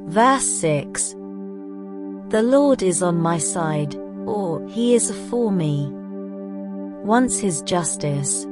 Verse 6. The Lord is on my side, or he is for me. Once his justice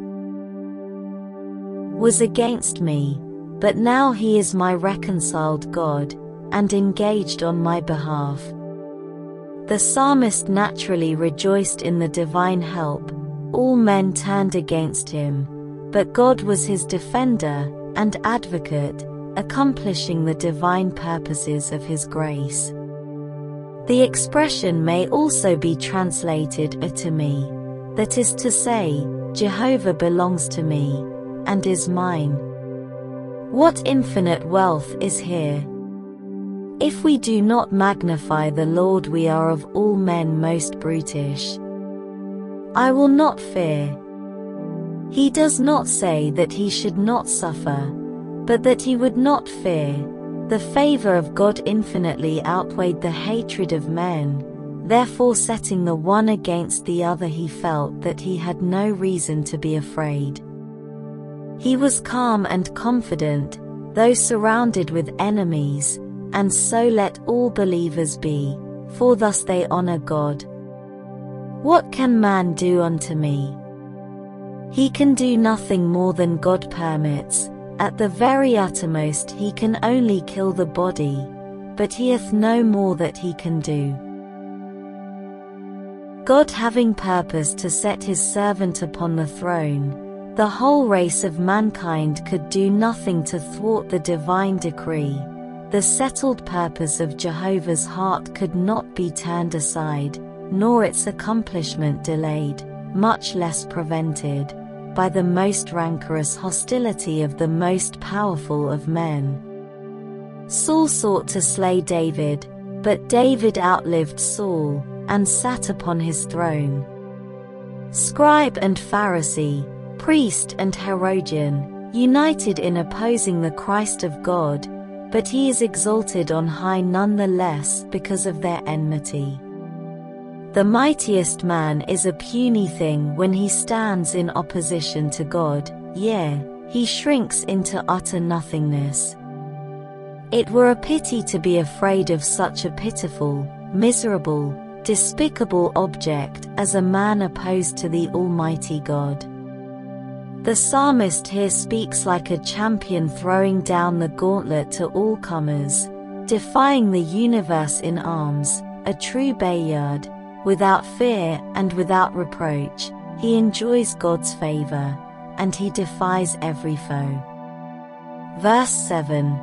was against me, but now he is my reconciled God, and engaged on my behalf. The psalmist naturally rejoiced in the divine help. All men turned against him, but God was his defender and advocate, accomplishing the divine purposes of his grace. The expression may also be translated to me, that is to say, Jehovah belongs to me, and is mine. What infinite wealth is here! If we do not magnify the Lord, we are of all men most brutish. I will not fear. He does not say that he should not suffer, but that he would not fear. The favor of God infinitely outweighed the hatred of men, therefore setting the one against the other, he felt that he had no reason to be afraid. He was calm and confident, though surrounded with enemies, and so let all believers be, for thus they honor God. What can man do unto me? He can do nothing more than God permits. At the very uttermost he can only kill the body, but he hath no more that he can do. God having purposed to set his servant upon the throne, the whole race of mankind could do nothing to thwart the divine decree. The settled purpose of Jehovah's heart could not be turned aside, nor its accomplishment delayed, much less prevented, by the most rancorous hostility of the most powerful of men. Saul sought to slay David, but David outlived Saul, and sat upon his throne. Scribe and Pharisee, priest and Herodian, united in opposing the Christ of God, but he is exalted on high nonetheless because of their enmity. The mightiest man is a puny thing when he stands in opposition to God, yea, he shrinks into utter nothingness. It were a pity to be afraid of such a pitiful, miserable, despicable object as a man opposed to the Almighty God. The psalmist here speaks like a champion throwing down the gauntlet to all comers, defying the universe in arms, a true Bayard. Without fear and without reproach, he enjoys God's favor, and he defies every foe. Verse 7.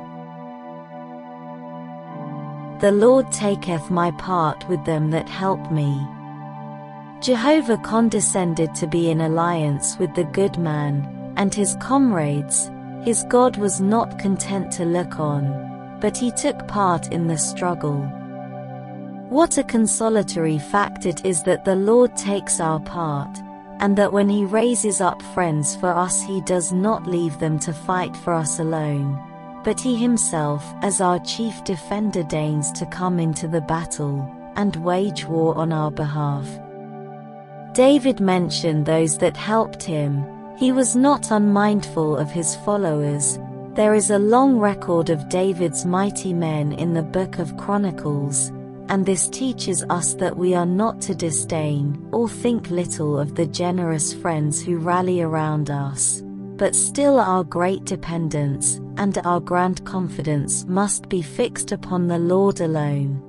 The Lord taketh my part with them that help me. Jehovah condescended to be in alliance with the good man, and his comrades. His God was not content to look on, but he took part in the struggle. What a consolatory fact it is that the Lord takes our part, and that when he raises up friends for us he does not leave them to fight for us alone, but he himself as our chief defender deigns to come into the battle, and wage war on our behalf. David mentioned those that helped him. He was not unmindful of his followers. There is a long record of David's mighty men in the book of Chronicles, and this teaches us that we are not to disdain or think little of the generous friends who rally around us, but still our great dependence and our grand confidence must be fixed upon the Lord alone.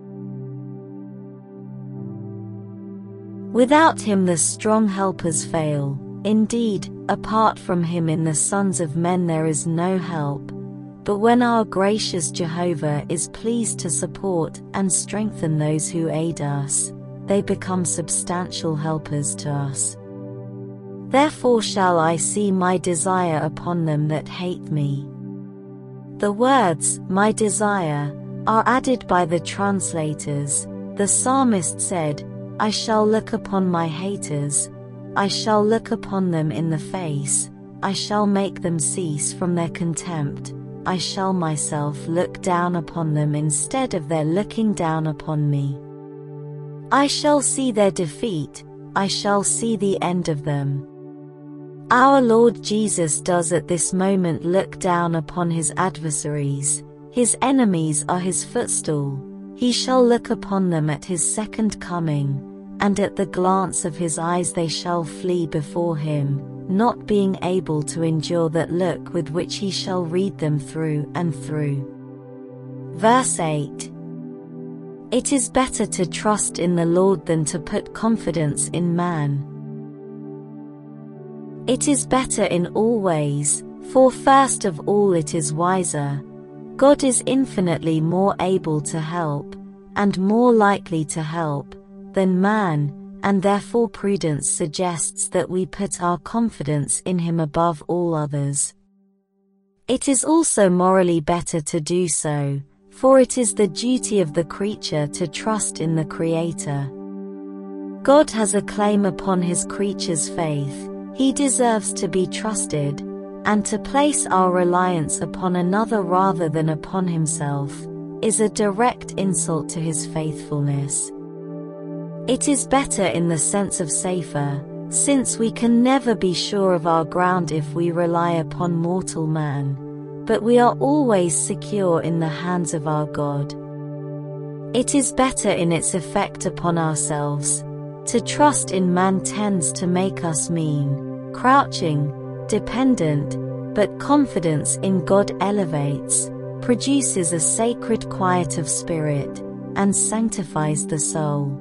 Without him the strong helpers fail. Indeed, apart from him in the sons of men there is no help. But when our gracious Jehovah is pleased to support and strengthen those who aid us, they become substantial helpers to us. Therefore shall I see my desire upon them that hate me. The words, my desire, are added by the translators. The psalmist said, I shall look upon my haters, I shall look upon them in the face, I shall make them cease from their contempt. I shall myself look down upon them instead of their looking down upon me. I shall see their defeat, I shall see the end of them. Our Lord Jesus does at this moment look down upon his adversaries. His enemies are his footstool. He shall look upon them at his second coming, and at the glance of his eyes they shall flee before him, not being able to endure that look with which he shall read them through and through. Verse 8. It is better to trust in the Lord than to put confidence in man. It is better in all ways, for first of all it is wiser. God is infinitely more able to help, and more likely to help, than man, and therefore prudence suggests that we put our confidence in him above all others. It is also morally better to do so, for it is the duty of the creature to trust in the Creator. God has a claim upon his creature's faith. He deserves to be trusted, and to place our reliance upon another rather than upon himself is a direct insult to his faithfulness. It is better in the sense of safer, since we can never be sure of our ground if we rely upon mortal man, but we are always secure in the hands of our God. It is better in its effect upon ourselves. To trust in man tends to make us mean, crouching, dependent, but confidence in God elevates, produces a sacred quiet of spirit, and sanctifies the soul.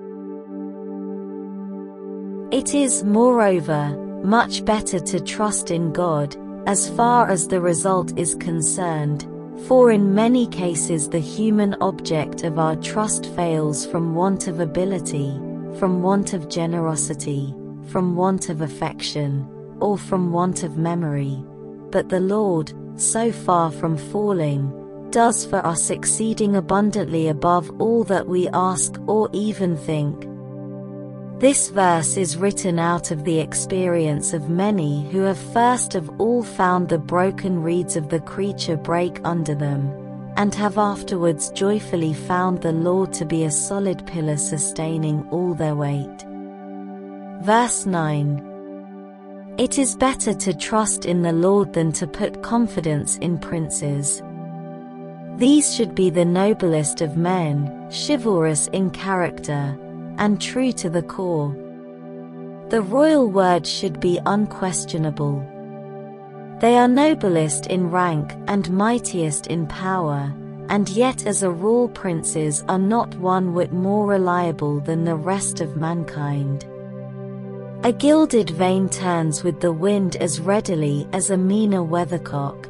It is, moreover, much better to trust in God, as far as the result is concerned, for in many cases the human object of our trust fails from want of ability, from want of generosity, from want of affection, or from want of memory. But the Lord, so far from falling, does for us exceeding abundantly above all that we ask or even think. This verse is written out of the experience of many who have first of all found the broken reeds of the creature break under them, and have afterwards joyfully found the Lord to be a solid pillar sustaining all their weight. Verse 9. It is better to trust in the Lord than to put confidence in princes. These should be the noblest of men, chivalrous in character, and true to the core. The royal word should be unquestionable. They are noblest in rank and mightiest in power, and yet as a rule princes are not one whit more reliable than the rest of mankind. A gilded vane turns with the wind as readily as a meaner weathercock.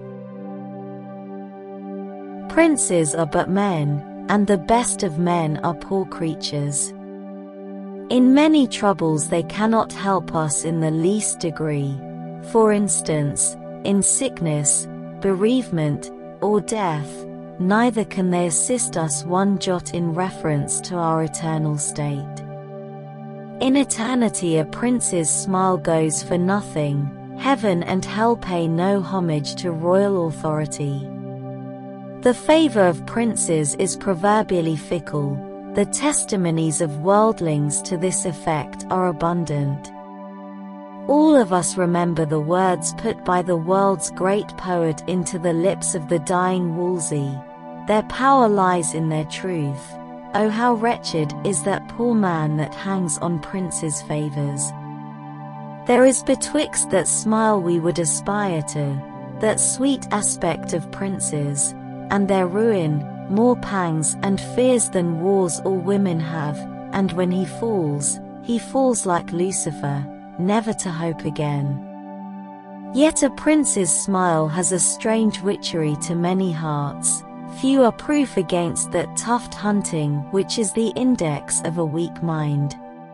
Princes are but men, and the best of men are poor creatures. In many troubles they cannot help us in the least degree. For instance, in sickness, bereavement, or death, neither can they assist us one jot in reference to our eternal state. In eternity a prince's smile goes for nothing. Heaven and hell pay no homage to royal authority. The favor of princes is proverbially fickle. The testimonies of worldlings to this effect are abundant. All of us remember the words put by the world's great poet into the lips of the dying Wolsey. Their power lies in their truth. Oh, how wretched is that poor man that hangs on princes' favors. There is betwixt that smile we would aspire to, that sweet aspect of princes, and their ruin, more pangs and fears than wars or women have, and when he falls like Lucifer, never to hope again. Yet a prince's smile has a strange witchery to many hearts. Few are proof against that tuft hunting which is the index of a weak mind.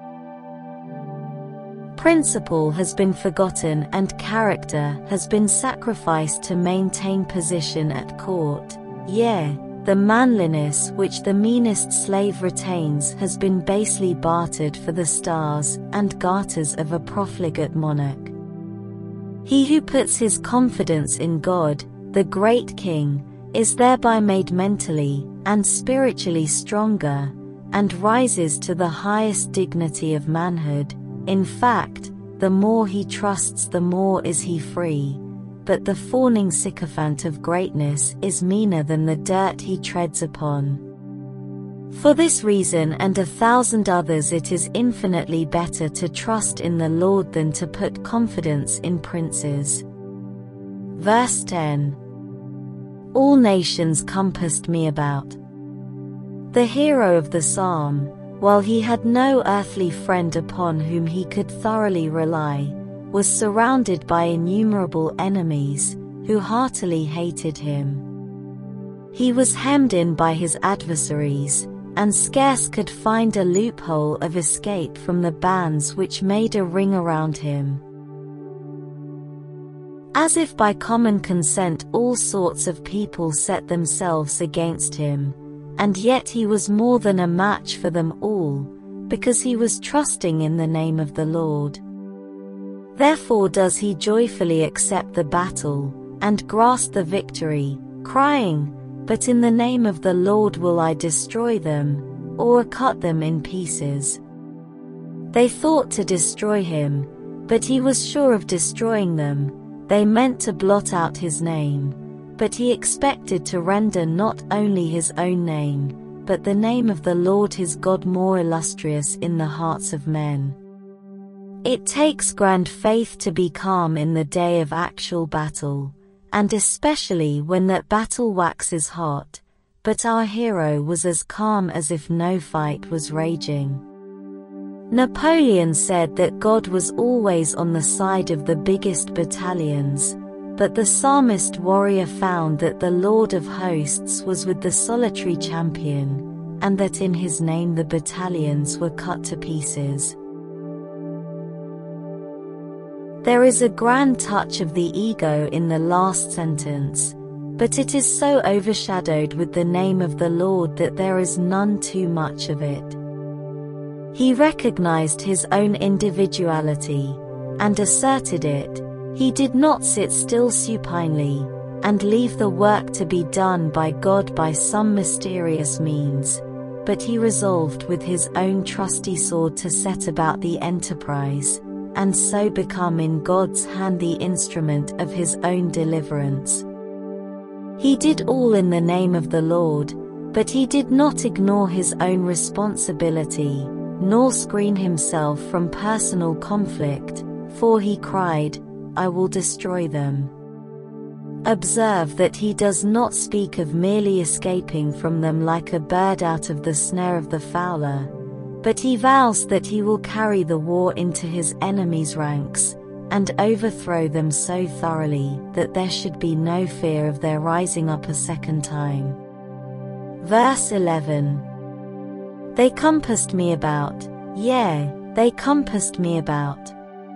Principle has been forgotten and character has been sacrificed to maintain position at court. Yea, the manliness which the meanest slave retains has been basely bartered for the stars and garters of a profligate monarch. He who puts his confidence in God, the great King, is thereby made mentally and spiritually stronger, and rises to the highest dignity of manhood. In fact, the more he trusts the more is he free. but the fawning sycophant of greatness is meaner than the dirt he treads upon. For this reason and 1,000 others it is infinitely better to trust in the Lord than to put confidence in princes. Verse 10. All nations compassed me about. The hero of the psalm, while he had no earthly friend upon whom he could thoroughly rely, was surrounded by innumerable enemies, who heartily hated him. He was hemmed in by his adversaries, and scarce could find a loophole of escape from the bands which made a ring around him. As if by common consent all sorts of people set themselves against him, and yet he was more than a match for them all, because he was trusting in the name of the Lord. Therefore does he joyfully accept the battle, and grasp the victory, crying, "But in the name of the Lord will I destroy them, or cut them in pieces." They thought to destroy him, but he was sure of destroying them. They meant to blot out his name, but he expected to render not only his own name, but the name of the Lord his God more illustrious in the hearts of men. It takes grand faith to be calm in the day of actual battle, and especially when that battle waxes hot, but our hero was as calm as if no fight was raging. Napoleon said that God was always on the side of the biggest battalions, but the psalmist warrior found that the Lord of hosts was with the solitary champion, and that in his name the battalions were cut to pieces. There is a grand touch of the ego in the last sentence, but it is so overshadowed with the name of the Lord that there is none too much of it. He recognized his own individuality, and asserted it. He did not sit still supinely, and leave the work to be done by God by some mysterious means, but he resolved with his own trusty sword to set about the enterprise, and so become in God's hand the instrument of his own deliverance. He did all in the name of the Lord, but he did not ignore his own responsibility, nor screen himself from personal conflict, for he cried, "I will destroy them." Observe that he does not speak of merely escaping from them like a bird out of the snare of the fowler, but he vows that he will carry the war into his enemies' ranks, and overthrow them so thoroughly that there should be no fear of their rising up a second time. Verse 11. They compassed me about, yea, they compassed me about.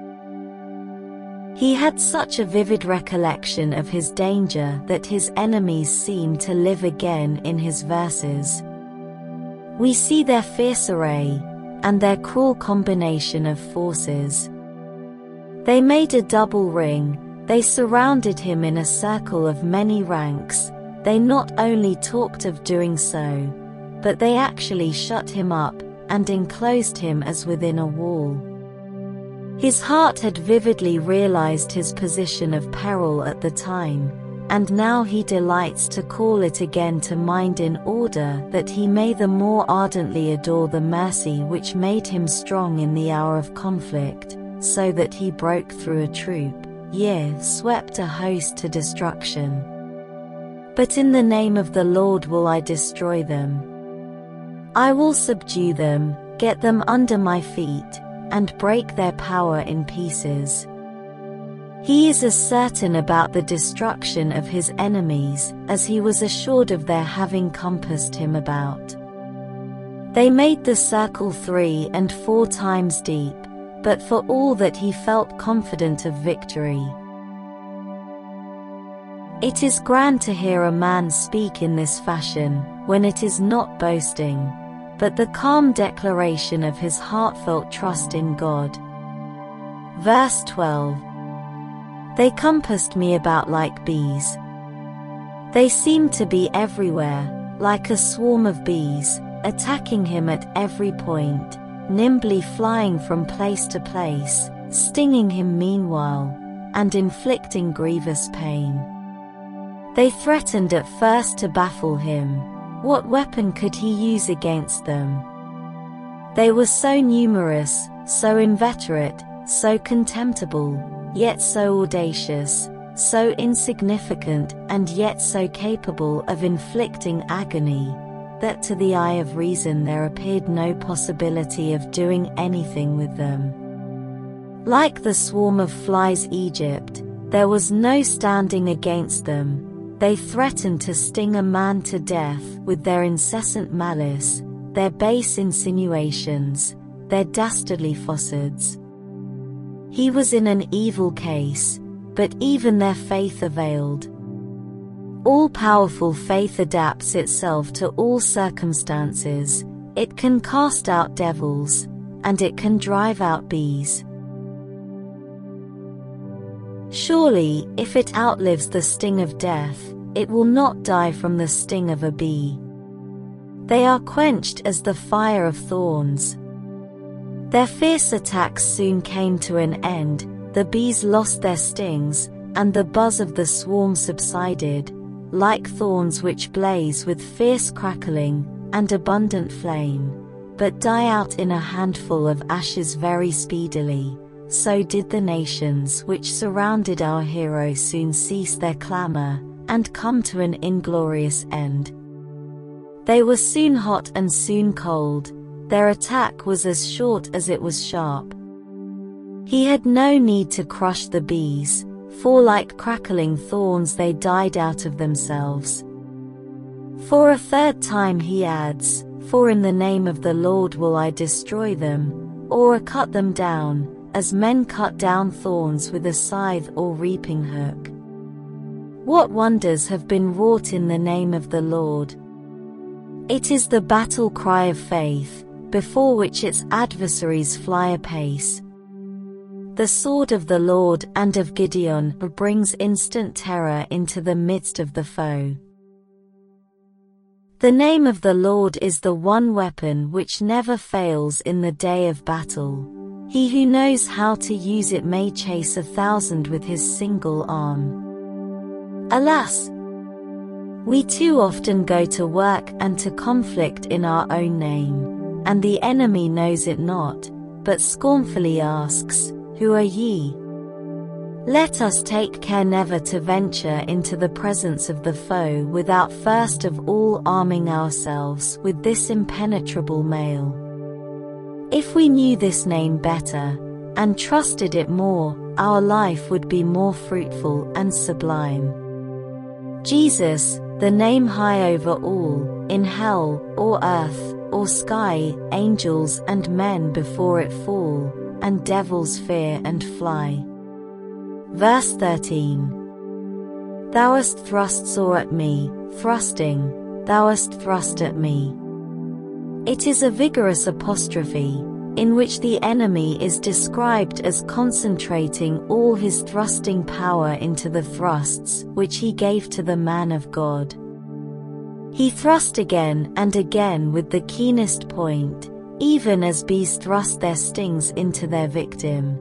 He had such a vivid recollection of his danger that his enemies seemed to live again in his verses. We see their fierce array, and their cruel combination of forces. They made a double ring, they surrounded him in a circle of many ranks. They not only talked of doing so, but they actually shut him up, and enclosed him as within a wall. His heart had vividly realized his position of peril at the time, and now he delights to call it again to mind in order that he may the more ardently adore the mercy which made him strong in the hour of conflict, so that he broke through a troop, yea, swept a host to destruction. But in the name of the Lord will I destroy them. I will subdue them, get them under my feet, and break their power in pieces. He is as certain about the destruction of his enemies as he was assured of their having compassed him about. They made the circle 3 and 4 times deep, but for all that he felt confident of victory. It is grand to hear a man speak in this fashion, when it is not boasting, but the calm declaration of his heartfelt trust in God. Verse 12. They compassed me about like bees. They seemed to be everywhere, like a swarm of bees, attacking him at every point, nimbly flying from place to place, stinging him meanwhile, and inflicting grievous pain. They threatened at first to baffle him. What weapon could he use against them? They were so numerous, so inveterate, so contemptible, yet so audacious, so insignificant and yet so capable of inflicting agony, that to the eye of reason there appeared no possibility of doing anything with them. Like the swarm of flies Egypt, there was no standing against them. They threatened to sting a man to death with their incessant malice, their base insinuations, their dastardly falsehoods. He was in an evil case, but even their faith availed. All-powerful faith adapts itself to all circumstances. It can cast out devils, and it can drive out bees. Surely, if it outlives the sting of death, it will not die from the sting of a bee. They are quenched as the fire of thorns. Their fierce attacks soon came to an end, the bees lost their stings, and the buzz of the swarm subsided, like thorns which blaze with fierce crackling and abundant flame, but die out in a handful of ashes very speedily. So did the nations which surrounded our hero soon cease their clamor, and come to an inglorious end. They were soon hot and soon cold, their attack was as short as it was sharp. He had no need to crush the bees, for like crackling thorns they died out of themselves. For a third time he adds, "For in the name of the Lord will I destroy them, or cut them down, as men cut down thorns with a scythe or reaping hook." What wonders have been wrought in the name of the Lord! It is the battle cry of faith, before which its adversaries fly apace. The sword of the Lord and of Gideon brings instant terror into the midst of the foe. The name of the Lord is the one weapon which never fails in the day of battle. He who knows how to use it may chase 1,000 with his single arm. Alas! We too often go to work and to conflict in our own name, and the enemy knows it not, but scornfully asks, "Who are ye?" Let us take care never to venture into the presence of the foe without first of all arming ourselves with this impenetrable mail. If we knew this name better, and trusted it more, our life would be more fruitful and sublime. Jesus, the name high over all, in hell, or earth, or sky, angels and men before it fall, and devils fear and fly. Verse 13. Thou hast thrust sore at me, thrusting, thou hast thrust at me. It is a vigorous apostrophe, in which the enemy is described as concentrating all his thrusting power into the thrusts which he gave to the man of God. He thrust again and again with the keenest point, even as bees thrust their stings into their victim.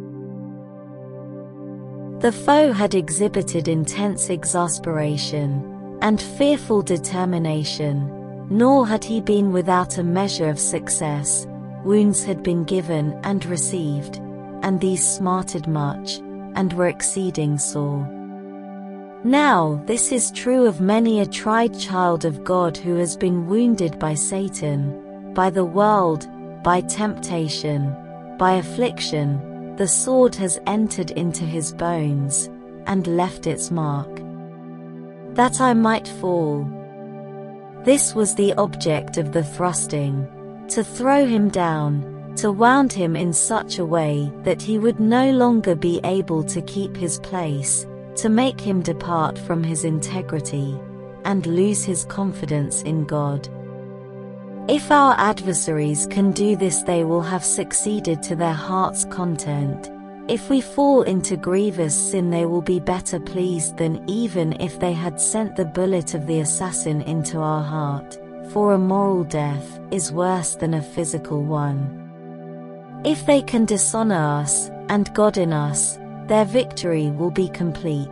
The foe had exhibited intense exasperation and fearful determination, nor had he been without a measure of success. Wounds had been given and received, and these smarted much, and were exceeding sore. Now, this is true of many a tried child of God who has been wounded by Satan, by the world, by temptation, by affliction. The sword has entered into his bones, and left its mark. That I might fall. This was the object of the thrusting, to throw him down, to wound him in such a way that he would no longer be able to keep his place, to make him depart from his integrity, and lose his confidence in God. If our adversaries can do this, they will have succeeded to their heart's content. If we fall into grievous sin, they will be better pleased than even if they had sent the bullet of the assassin into our heart, for a moral death is worse than a physical one. If they can dishonor us, and God in us, their victory will be complete.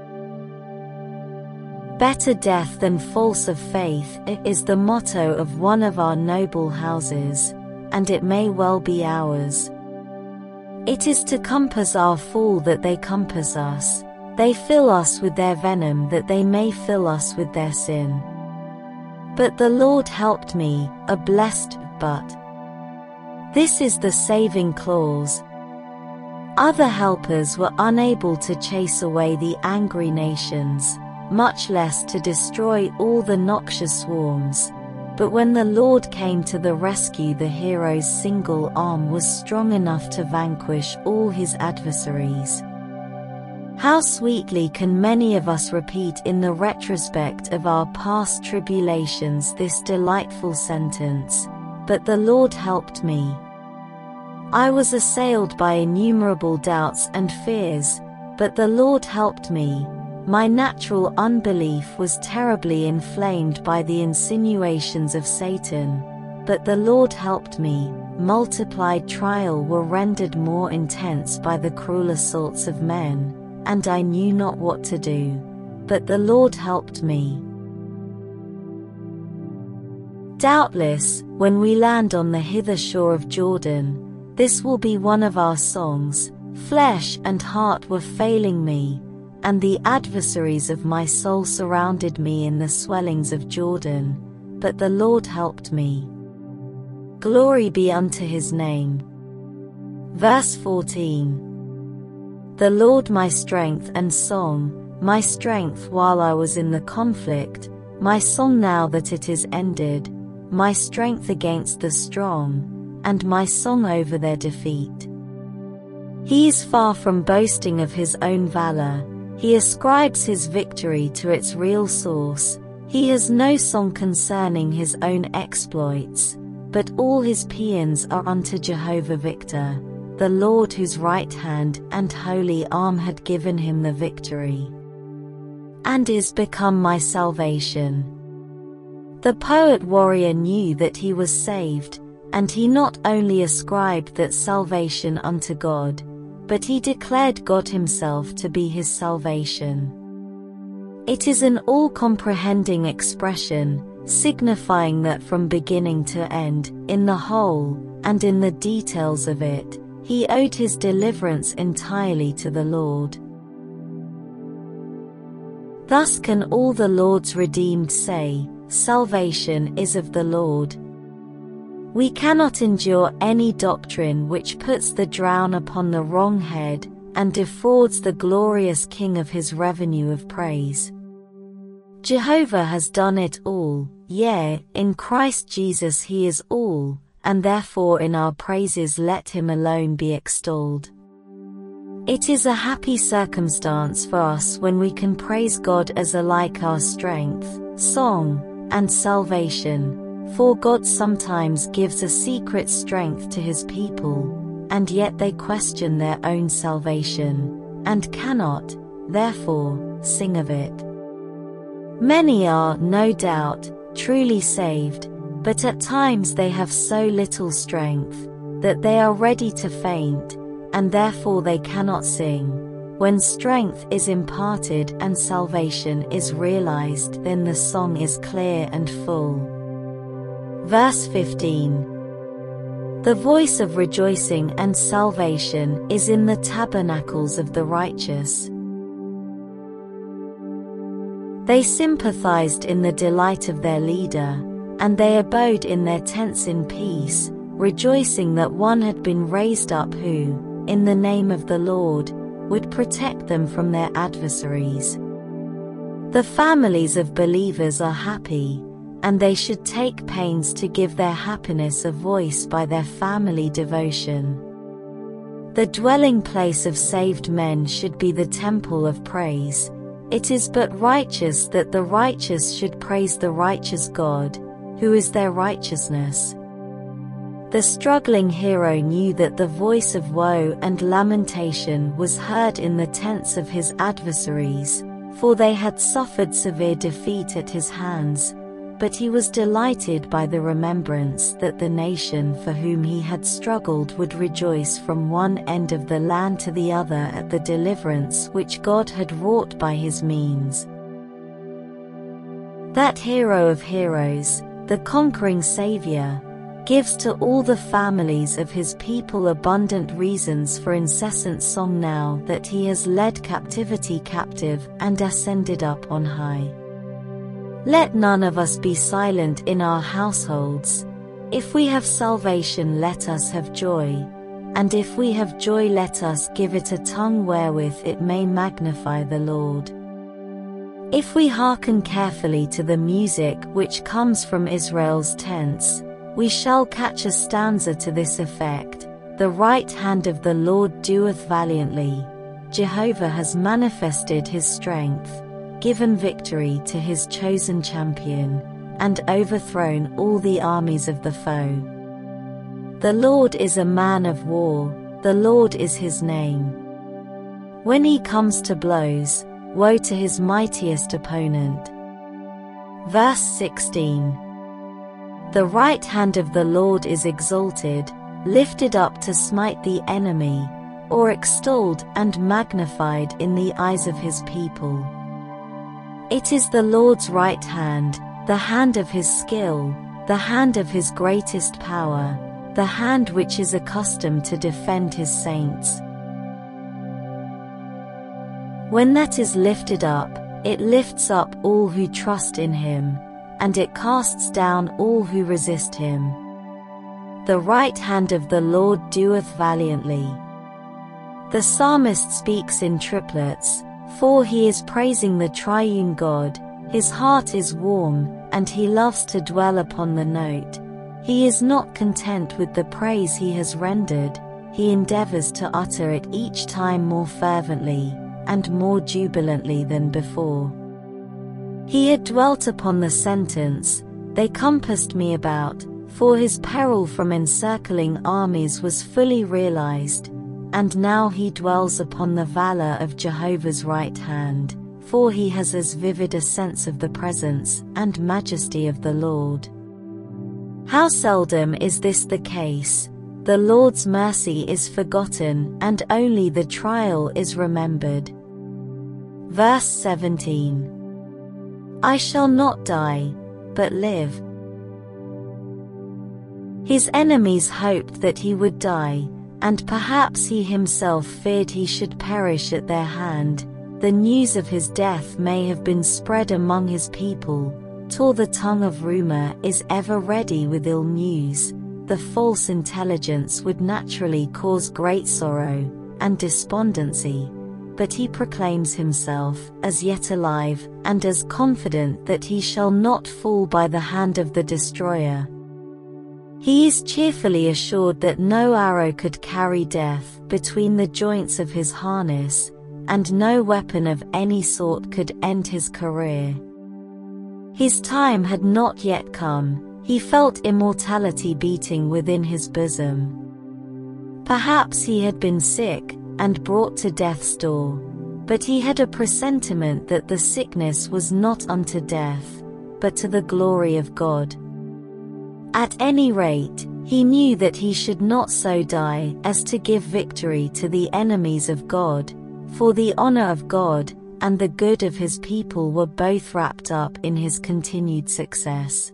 Better death than false of faith is the motto of one of our noble houses, and it may well be ours. It is to compass our fall that they compass us. They fill us with their venom that they may fill us with their sin. But the Lord helped me, a blessed but. This is the saving clause. Other helpers were unable to chase away the angry nations, much less to destroy all the noxious swarms. But when the Lord came to the rescue, the hero's single arm was strong enough to vanquish all his adversaries. How sweetly can many of us repeat in the retrospect of our past tribulations this delightful sentence, "But the Lord helped me." I was assailed by innumerable doubts and fears, but the Lord helped me. My natural unbelief was terribly inflamed by the insinuations of Satan, but the Lord helped me. Multiplied trial were rendered more intense by the cruel assaults of men, and I knew not what to do, but the Lord helped me. Doubtless, when we land on the hither shore of Jordan, this will be one of our songs. Flesh and heart were failing me, and the adversaries of my soul surrounded me in the swellings of Jordan, but the Lord helped me. Glory be unto his name. Verse 14. The Lord my strength and song, my strength while I was in the conflict, my song now that it is ended, my strength against the strong, and my song over their defeat. He is far from boasting of his own valor. He ascribes his victory to its real source. He has no song concerning his own exploits, but all his paeans are unto Jehovah Victor, the Lord whose right hand and holy arm had given him the victory, and is become my salvation. The poet warrior knew that he was saved, and he not only ascribed that salvation unto God, but he declared God himself to be his salvation. It is an all-comprehending expression, signifying that from beginning to end, in the whole, and in the details of it, he owed his deliverance entirely to the Lord. Thus can all the Lord's redeemed say, "Salvation is of the Lord." We cannot endure any doctrine which puts the drown upon the wrong head, and defrauds the glorious King of his revenue of praise. Jehovah has done it all, yea, in Christ Jesus he is all, and therefore in our praises let him alone be extolled. It is a happy circumstance for us when we can praise God as alike our strength, song, and salvation. For God sometimes gives a secret strength to his people, and yet they question their own salvation, and cannot, therefore, sing of it. Many are, no doubt, truly saved, but at times they have so little strength, that they are ready to faint, and therefore they cannot sing. When strength is imparted and salvation is realized, then the song is clear and full. Verse 15. The voice of rejoicing and salvation is in the tabernacles of the righteous. They sympathized in the delight of their leader, and they abode in their tents in peace, rejoicing that one had been raised up who, in the name of the Lord, would protect them from their adversaries. The families of believers are happy, and they should take pains to give their happiness a voice by their family devotion. The dwelling place of saved men should be the temple of praise. It is but righteous that the righteous should praise the righteous God, who is their righteousness. The struggling hero knew that the voice of woe and lamentation was heard in the tents of his adversaries, for they had suffered severe defeat at his hands. but he was delighted by the remembrance that the nation for whom he had struggled would rejoice from one end of the land to the other at the deliverance which God had wrought by his means. That hero of heroes, the conquering Savior, gives to all the families of his people abundant reasons for incessant song now that he has led captivity captive and ascended up on high. Let none of us be silent in our households. If we have salvation, let us have joy, and if we have joy, let us give it a tongue wherewith it may magnify the Lord. If we hearken carefully to the music which comes from Israel's tents, we shall catch a stanza to this effect: the right hand of the Lord doeth valiantly. Jehovah has manifested his strength, given victory to his chosen champion, and overthrown all the armies of the foe. The Lord is a man of war, the Lord is his name. When he comes to blows, woe to his mightiest opponent. Verse 16. The right hand of the Lord is exalted, lifted up to smite the enemy, or extolled and magnified in the eyes of his people. It is the Lord's right hand, the hand of his skill, the hand of his greatest power, the hand which is accustomed to defend his saints. When that is lifted up, it lifts up all who trust in him, and it casts down all who resist him. The right hand of the Lord doeth valiantly. The psalmist speaks in triplets, for he is praising the triune God. His heart is warm, and he loves to dwell upon the note. He is not content with the praise he has rendered, he endeavors to utter it each time more fervently, and more jubilantly than before. He had dwelt upon the sentence, they compassed me about, for his peril from encircling armies was fully realized, and now he dwells upon the valor of Jehovah's right hand, for he has as vivid a sense of the presence and majesty of the Lord. How seldom is this the case! The Lord's mercy is forgotten, and only the trial is remembered. Verse 17. I shall not die, but live. His enemies hoped that he would die, and perhaps he himself feared he should perish at their hand. The news of his death may have been spread among his people, till the tongue of rumor is ever ready with ill news. The false intelligence would naturally cause great sorrow and despondency, but he proclaims himself as yet alive and as confident that he shall not fall by the hand of the destroyer. He is cheerfully assured that no arrow could carry death between the joints of his harness, and no weapon of any sort could end his career. His time had not yet come, he felt immortality beating within his bosom. Perhaps he had been sick, and brought to death's door, but he had a presentiment that the sickness was not unto death, but to the glory of God. At any rate, he knew that he should not so die as to give victory to the enemies of God, for the honor of God and the good of his people were both wrapped up in his continued success.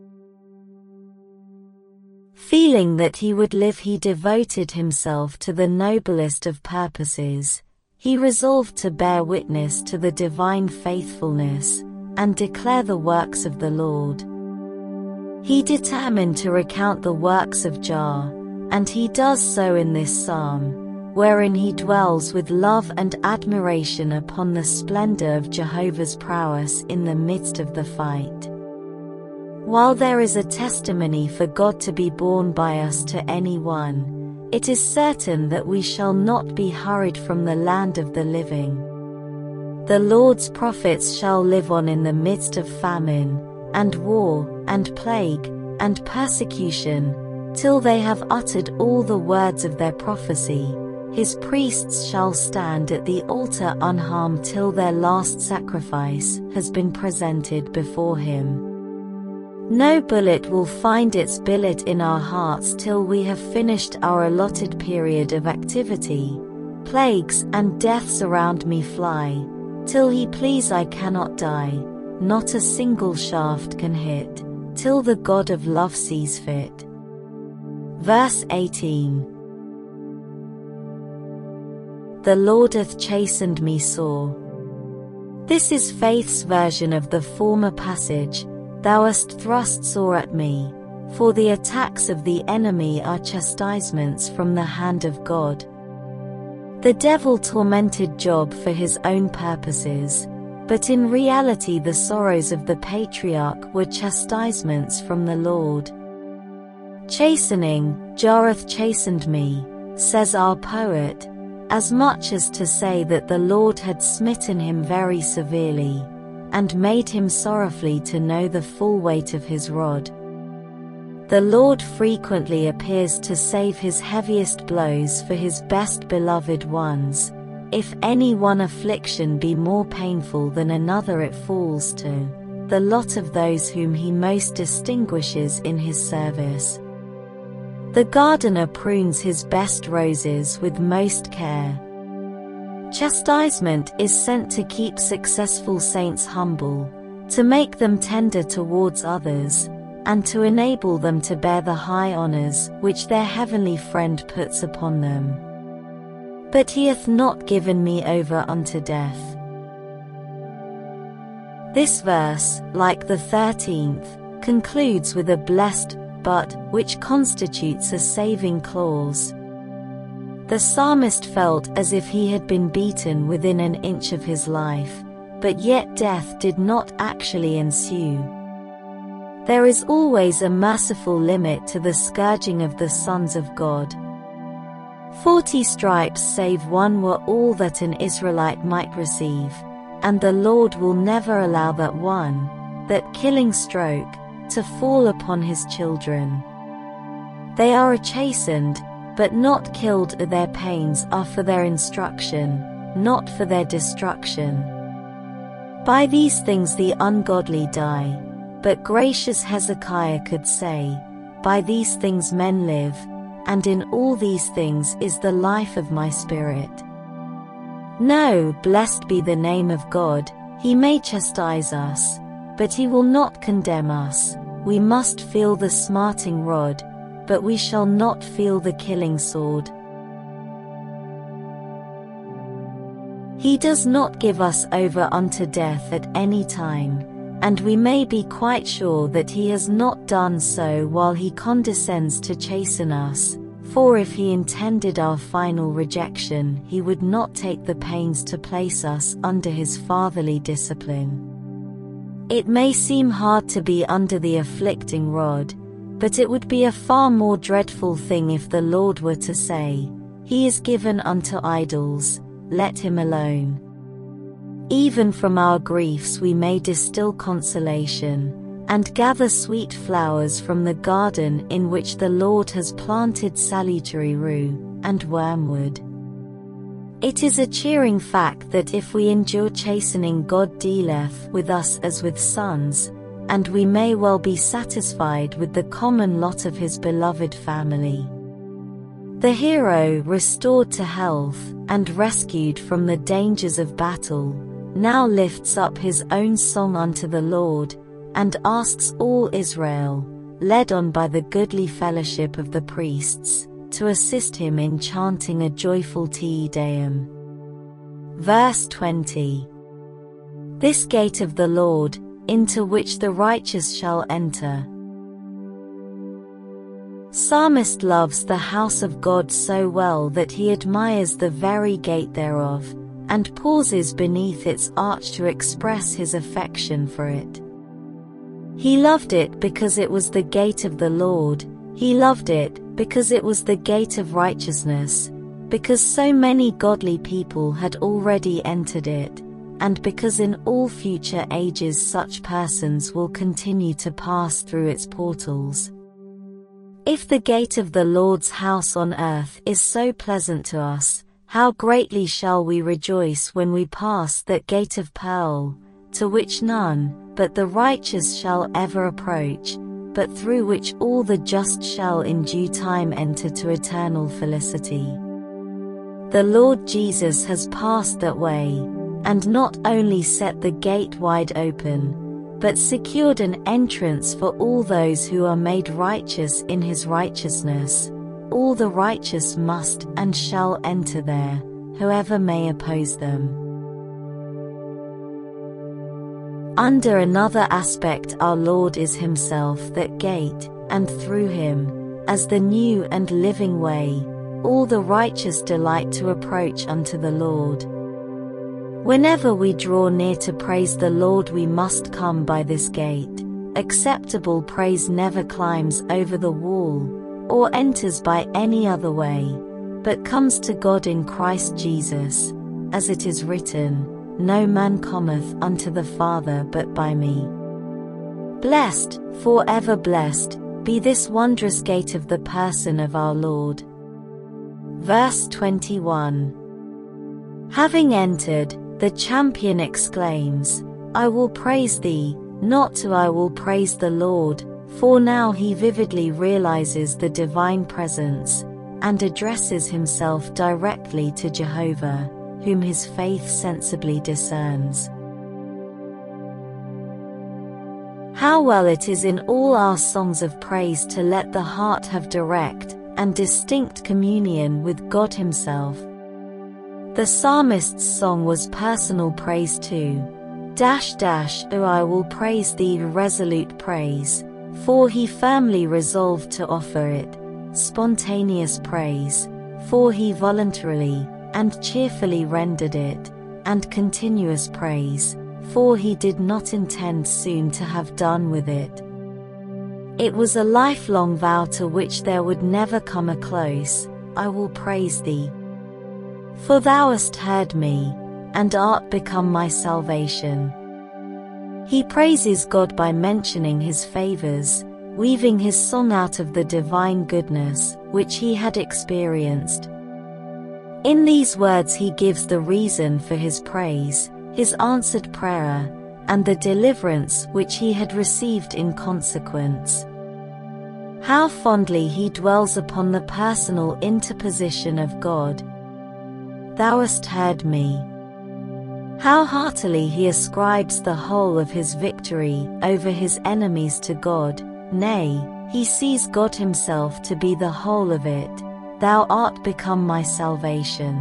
Feeling that he would live, he devoted himself to the noblest of purposes. He resolved to bear witness to the divine faithfulness, and declare the works of the Lord. He determined to recount the works of Jah, and he does so in this psalm, wherein he dwells with love and admiration upon the splendor of Jehovah's prowess in the midst of the fight. While there is a testimony for God to be borne by us to any one, it is certain that we shall not be hurried from the land of the living. The Lord's prophets shall live on in the midst of famine, and war, and plague, and persecution, till they have uttered all the words of their prophecy. His priests shall stand at the altar unharmed till their last sacrifice has been presented before him. No bullet will find its billet in our hearts till we have finished our allotted period of activity. Plagues and deaths around me fly. Till he please I cannot die. Not a single shaft can hit, till the God of love sees fit. Verse 18. The Lord hath chastened me sore. This is Faith's version of the former passage. Thou hast thrust sore at me, for the attacks of the enemy are chastisements from the hand of God. The devil tormented Job for his own purposes, but in reality the sorrows of the patriarch were chastisements from the Lord. Chastening, Jah hath chastened me, says our poet, as much as to say that the Lord had smitten him very severely, and made him sorrowfully to know the full weight of his rod. The Lord frequently appears to save his heaviest blows for his best beloved ones. If any one affliction be more painful than another, it falls to the lot of those whom he most distinguishes in his service. The gardener prunes his best roses with most care. Chastisement is sent to keep successful saints humble, to make them tender towards others, and to enable them to bear the high honors which their heavenly friend puts upon them. But he hath not given me over unto death. This verse, like the 13th, concludes with a blessed but, which constitutes a saving clause. The psalmist felt as if he had been beaten within an inch of his life, but yet death did not actually ensue. There is always a merciful limit to the scourging of the sons of God. 40 stripes save one were all that an Israelite might receive, and the Lord will never allow that one, that killing stroke, to fall upon his children. They are chastened, but not killed. Their pains are for their instruction, not for their destruction. By these things the ungodly die, but gracious Hezekiah could say, by these things men live, and in all these things is the life of my spirit. No, blessed be the name of God, he may chastise us, but he will not condemn us. We must feel the smarting rod, but we shall not feel the killing sword. He does not give us over unto death at any time, and we may be quite sure that he has not done so while he condescends to chasten us, for if he intended our final rejection, he would not take the pains to place us under his fatherly discipline. It may seem hard to be under the afflicting rod, but it would be a far more dreadful thing if the Lord were to say, "He is given unto idols, let him alone." Even from our griefs we may distill consolation, and gather sweet flowers from the garden in which the Lord has planted salutary rue and wormwood. It is a cheering fact that if we endure chastening, God dealeth with us as with sons, and we may well be satisfied with the common lot of his beloved family. The hero, restored to health, and rescued from the dangers of battle, now lifts up his own song unto the Lord, and asks all Israel, led on by the goodly fellowship of the priests, to assist him in chanting a joyful Te Deum. Verse 20. This gate of the Lord, into which the righteous shall enter. Psalmist loves the house of God so well that he admires the very gate thereof, and pauses beneath its arch to express his affection for it. He loved it because it was the gate of the Lord, he loved it because it was the gate of righteousness, because so many godly people had already entered it, and because in all future ages such persons will continue to pass through its portals. If the gate of the Lord's house on earth is so pleasant to us, how greatly shall we rejoice when we pass that gate of pearl, to which none, but the righteous shall ever approach, but through which all the just shall in due time enter to eternal felicity. The Lord Jesus has passed that way, and not only set the gate wide open, but secured an entrance for all those who are made righteous in his righteousness. All the righteous must and shall enter there, whoever may oppose them. Under another aspect, our Lord is himself that gate, and through him, as the new and living way, all the righteous delight to approach unto the Lord. Whenever we draw near to praise the Lord, we must come by this gate. Acceptable praise never climbs over the wall, or enters by any other way, but comes to God in Christ Jesus, as it is written, "No man cometh unto the Father but by me." Blessed, forever blessed, be this wondrous gate of the person of our Lord. Verse 21. Having entered, the champion exclaims, "I will praise thee," not to "I will praise the Lord," for now he vividly realizes the divine presence, and addresses himself directly to Jehovah, whom his faith sensibly discerns. How well it is in all our songs of praise to let the heart have direct and distinct communion with God himself. The psalmist's song was personal praise too. "Oh, I will praise thee," resolute praise, for he firmly resolved to offer it; spontaneous praise, for he voluntarily and cheerfully rendered it; and continuous praise, for he did not intend soon to have done with it. It was a lifelong vow to which there would never come a close. "I will praise thee. For thou hast heard me, and art become my salvation." He praises God by mentioning his favors, weaving his song out of the divine goodness which he had experienced. In these words he gives the reason for his praise, his answered prayer, and the deliverance which he had received in consequence. How fondly he dwells upon the personal interposition of God. "Thou hast heard me." How heartily he ascribes the whole of his victory over his enemies to God, nay, he sees God himself to be the whole of it. "Thou art become my salvation."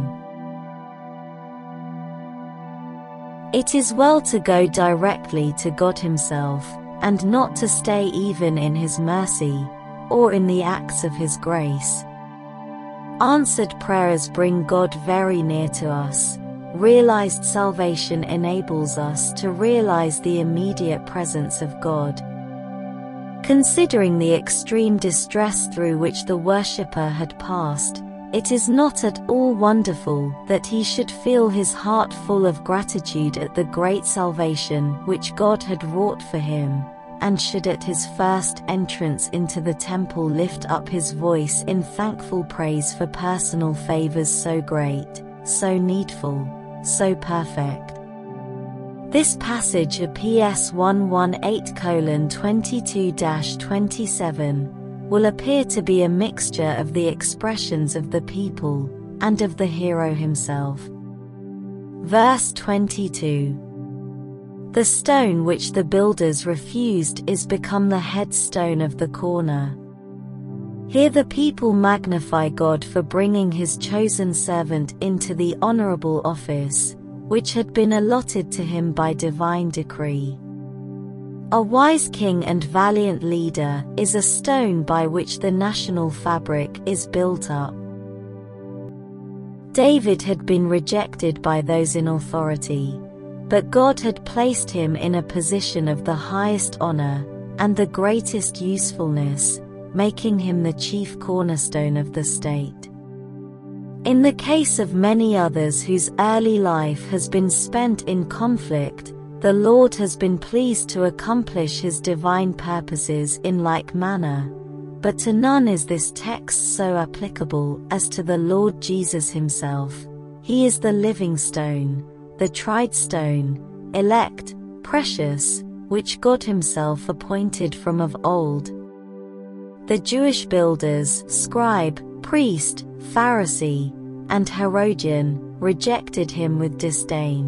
It is well to go directly to God himself, and not to stay even in his mercy, or in the acts of his grace. Answered prayers bring God very near to us. Realized salvation enables us to realize the immediate presence of God. Considering the extreme distress through which the worshipper had passed, it is not at all wonderful that he should feel his heart full of gratitude at the great salvation which God had wrought for him, and should at his first entrance into the temple lift up his voice in thankful praise for personal favors so great, so needful, so perfect. This passage of PS 118:22-27 will appear to be a mixture of the expressions of the people and of the hero himself. Verse 22. The stone which the builders refused is become the headstone of the corner. Here the people magnify God for bringing his chosen servant into the honorable office, which had been allotted to him by divine decree. A wise king and valiant leader is a stone by which the national fabric is built up. David had been rejected by those in authority, but God had placed him in a position of the highest honor and the greatest usefulness, making him the chief cornerstone of the state. In the case of many others whose early life has been spent in conflict, the Lord has been pleased to accomplish his divine purposes in like manner, but to none is this text so applicable as to the Lord Jesus himself. He is the living stone, the tried stone, elect, precious, which God himself appointed from of old. The Jewish builders, scribe, priest, Pharisee, and Herodian, rejected him with disdain.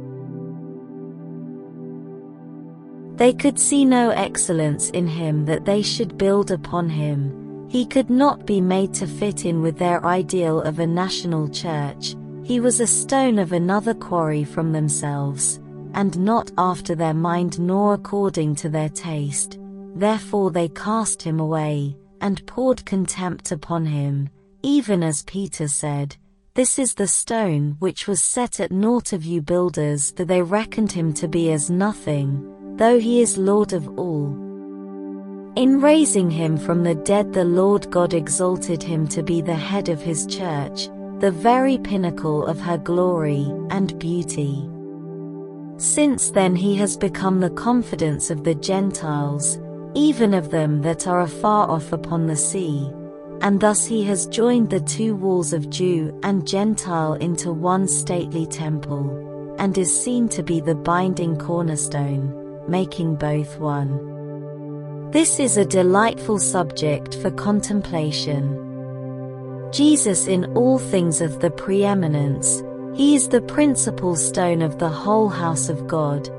They could see no excellence in him that they should build upon him. He could not be made to fit in with their ideal of a national church. He was a stone of another quarry from themselves, and not after their mind nor according to their taste. Therefore they cast him away, and poured contempt upon him, even as Peter said, "This is the stone which was set at naught of you builders," that they reckoned him to be as nothing, though he is Lord of all. In raising him from the dead, the Lord God exalted him to be the head of his church, the very pinnacle of her glory and beauty. Since then he has become the confidence of the Gentiles, even of them that are afar off upon the sea, and thus he has joined the two walls of Jew and Gentile into one stately temple, and is seen to be the binding cornerstone, making both one. This is a delightful subject for contemplation. Jesus in all things of the preeminence, he is the principal stone of the whole house of God.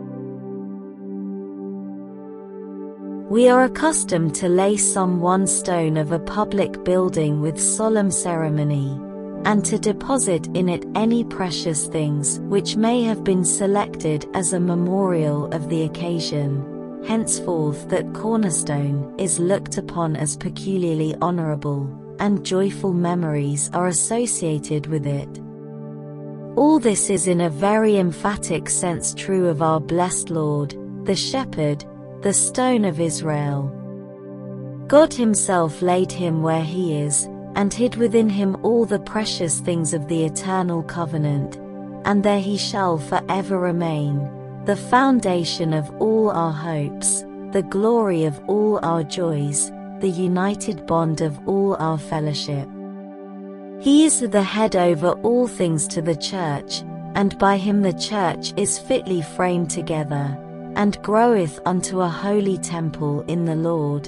We are accustomed to lay some one stone of a public building with solemn ceremony, and to deposit in it any precious things which may have been selected as a memorial of the occasion. Henceforth that cornerstone is looked upon as peculiarly honorable, and joyful memories are associated with it. All this is in a very emphatic sense true of our blessed Lord, the Shepherd, the Stone of Israel. God himself laid him where he is, and hid within him all the precious things of the eternal covenant, and there he shall forever remain, the foundation of all our hopes, the glory of all our joys, the united bond of all our fellowship. He is the head over all things to the church, and by him the church is fitly framed together, and groweth unto a holy temple in the Lord.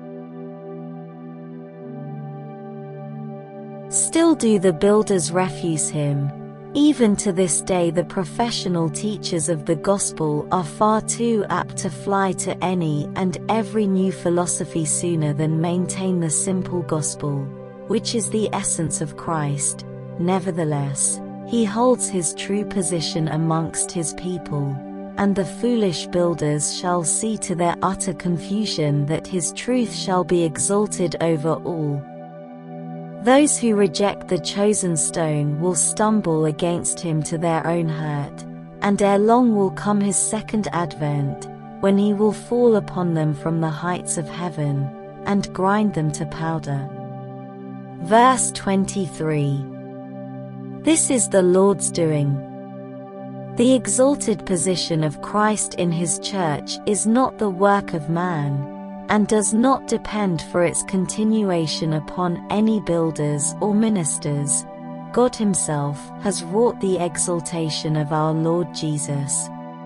Still do the builders refuse him. Even to this day the professional teachers of the gospel are far too apt to fly to any and every new philosophy sooner than maintain the simple gospel, which is the essence of Christ. Nevertheless, he holds his true position amongst his people, and the foolish builders shall see to their utter confusion that his truth shall be exalted over all. Those who reject the chosen stone will stumble against him to their own hurt, and ere long will come his second advent, when he will fall upon them from the heights of heaven, and grind them to powder. Verse 23. This is the Lord's doing. The exalted position of Christ in his church is not the work of man, and does not depend for its continuation upon any builders or ministers. God himself has wrought the exaltation of our Lord Jesus.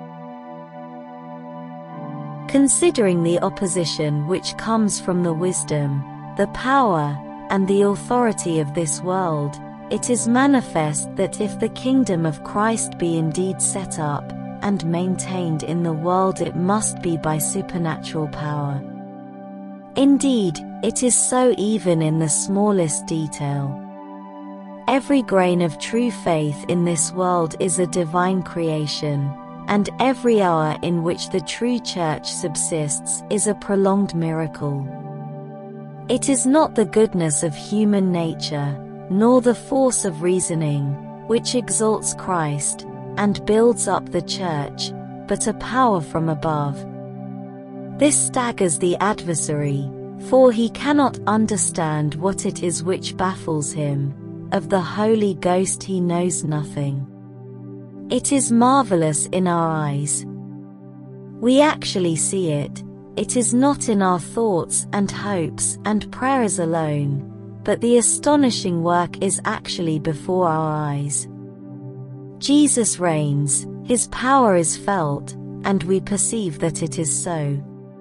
Considering the opposition which comes from the wisdom, the power, and the authority of this world, it is manifest that if the kingdom of Christ be indeed set up and maintained in the world, it must be by supernatural power. Indeed, it is so even in the smallest detail. Every grain of true faith in this world is a divine creation, and every hour in which the true church subsists is a prolonged miracle. It is not the goodness of human nature, nor the force of reasoning, which exalts Christ and builds up the church, but a power from above. This staggers the adversary, for he cannot understand what it is which baffles him. Of the Holy Ghost he knows nothing. It is marvelous in our eyes. We actually see it. It is not in our thoughts and hopes and prayers alone, but the astonishing work is actually before our eyes. Jesus reigns, his power is felt, and we perceive that it is so.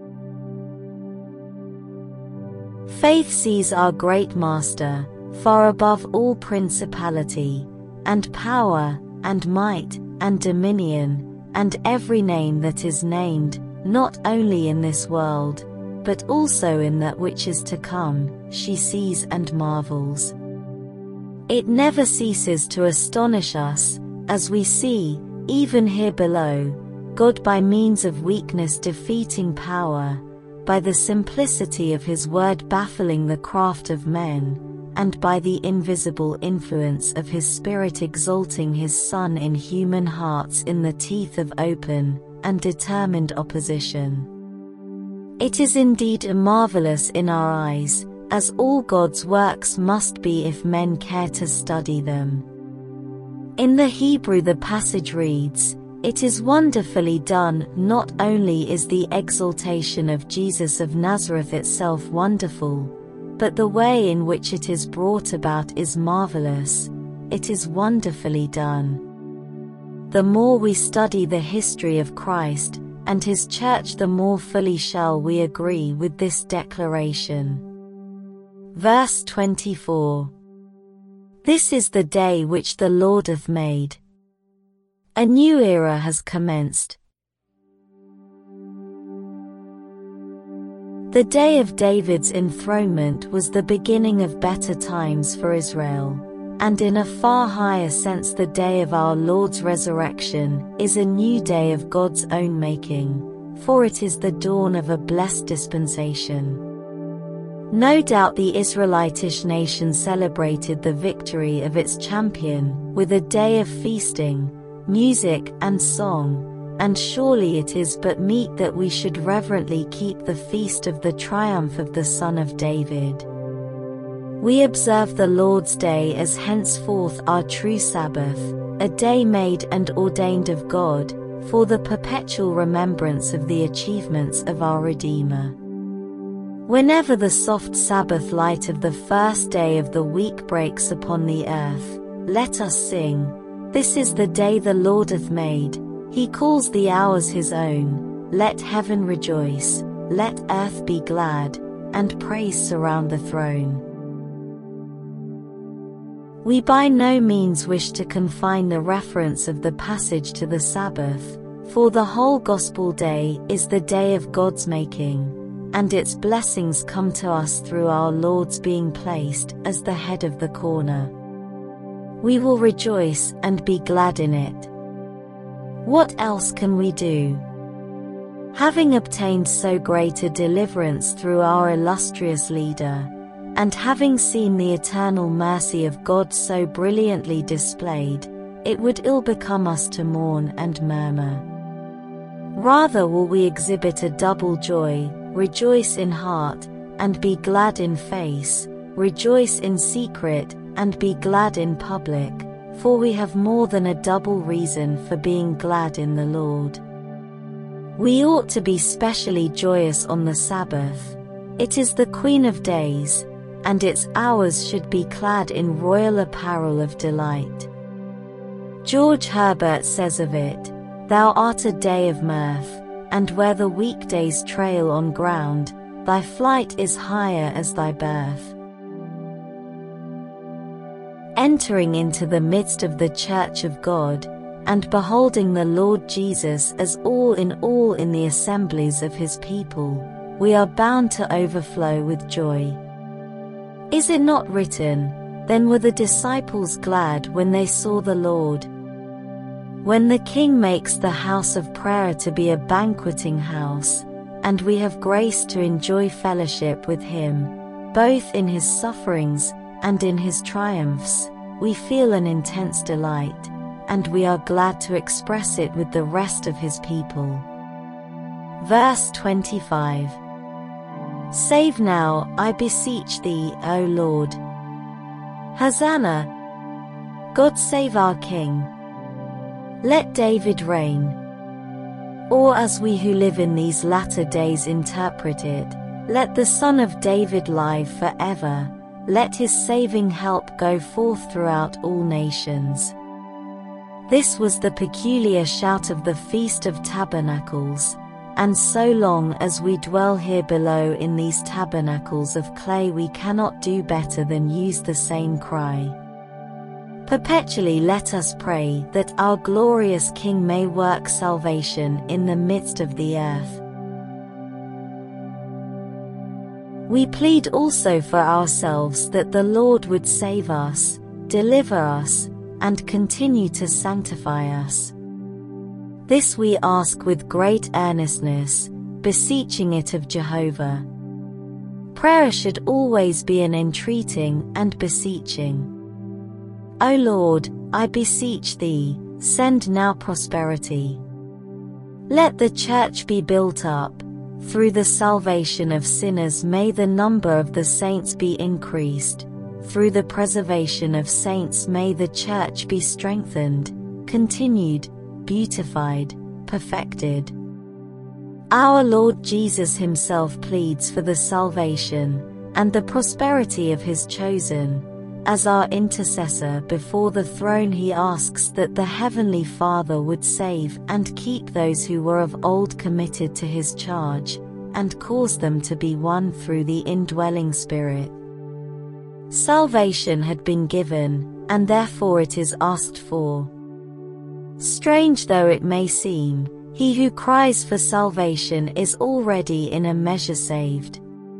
Faith sees our great Master, far above all principality, and power, and might, and dominion, and every name that is named, not only in this world, but also in that which is to come. She sees and marvels. It never ceases to astonish us, as we see, even here below, God by means of weakness defeating power, by the simplicity of His word baffling the craft of men, and by the invisible influence of His Spirit exalting His Son in human hearts in the teeth of open and determined opposition. It is indeed marvelous in our eyes, as all God's works must be if men care to study them. In the Hebrew the passage reads, "It is wonderfully done." Not only is the exaltation of Jesus of Nazareth itself wonderful, but the way in which it is brought about is marvelous. It is wonderfully done. The more we study the history of Christ and His church, the more fully shall we agree with this declaration. Verse 24. This is the day which the Lord hath made. A new era has commenced. The day of David's enthronement was the beginning of better times for Israel, and in a far higher sense the day of our Lord's resurrection is a new day of God's own making, for it is the dawn of a blessed dispensation. No doubt the Israelitish nation celebrated the victory of its champion with a day of feasting, music and song, and surely it is but meet that we should reverently keep the feast of the triumph of the Son of David. We observe the Lord's Day as henceforth our true Sabbath, a day made and ordained of God, for the perpetual remembrance of the achievements of our Redeemer. Whenever the soft Sabbath light of the first day of the week breaks upon the earth, let us sing, "This is the day the Lord hath made. He calls the hours His own. Let heaven rejoice, let earth be glad, and praise surround the throne." We by no means wish to confine the reference of the passage to the Sabbath, for the whole Gospel day is the day of God's making, and its blessings come to us through our Lord's being placed as the head of the corner. We will rejoice and be glad in it. What else can we do? Having obtained so great a deliverance through our illustrious leader, and having seen the eternal mercy of God so brilliantly displayed, it would ill become us to mourn and murmur. Rather will we exhibit a double joy, rejoice in heart, and be glad in face, rejoice in secret, and be glad in public, for we have more than a double reason for being glad in the Lord. We ought to be specially joyous on the Sabbath. It is the Queen of days, and its hours should be clad in royal apparel of delight. George Herbert says of it, "Thou art a day of mirth, and where the weekdays trail on ground, thy flight is higher as thy birth." Entering into the midst of the church of God, and beholding the Lord Jesus as all in the assemblies of His people, we are bound to overflow with joy. Is it not written, "Then were the disciples glad when they saw the Lord"? When the King makes the house of prayer to be a banqueting house, and we have grace to enjoy fellowship with Him, both in His sufferings and in His triumphs, we feel an intense delight, and we are glad to express it with the rest of His people. Verse 25. Save now, I beseech Thee, O Lord. Hosanna! God save our King. Let David reign. Or as we who live in these latter days interpret it, let the Son of David live forever, let His saving help go forth throughout all nations. This was the peculiar shout of the Feast of Tabernacles. And so long as we dwell here below in these tabernacles of clay, we cannot do better than use the same cry. Perpetually let us pray that our glorious King may work salvation in the midst of the earth. We plead also for ourselves that the Lord would save us, deliver us, and continue to sanctify us. This we ask with great earnestness, beseeching it of Jehovah. Prayer should always be an entreating and beseeching. O Lord, I beseech thee, send now prosperity. Let the church be built up. Through the salvation of sinners may the number of the saints be increased. Through the preservation of saints may the church be strengthened, continued, beautified, perfected. Our Lord Jesus himself pleads for the salvation and the prosperity of his chosen. As our intercessor before the throne, he asks that the Heavenly Father would save and keep those who were of old committed to his charge, and cause them to be one through the indwelling Spirit. Salvation had been given, and therefore it is asked for. Strange though it may seem, he who cries for salvation is already in a measure saved.